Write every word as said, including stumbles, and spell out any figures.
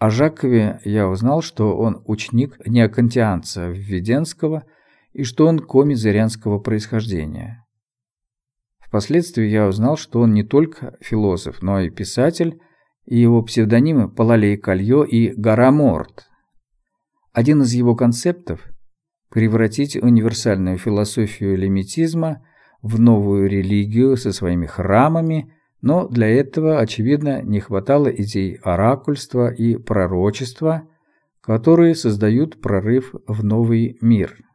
О Жакове я узнал, что он ученик неокантианца Введенского и что он комизарианского происхождения. Впоследствии я узнал, что он не только философ, но и писатель, и его псевдонимы Палалей Кальё и Гараморт. Один из его концептов – превратить универсальную философию эллимитизма в новую религию со своими храмами, но для этого, очевидно, не хватало идей оракульства и пророчества, которые создают прорыв в новый мир.